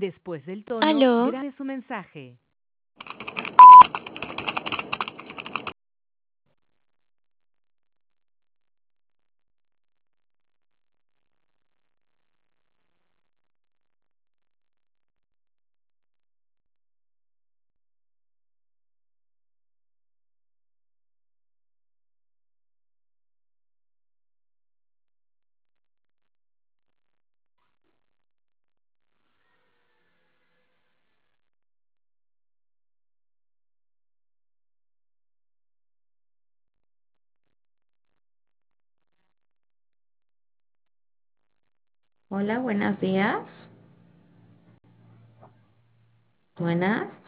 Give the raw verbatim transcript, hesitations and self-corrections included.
Después del tono, Aló, grabe su mensaje. Hola, buenos días. Buenas.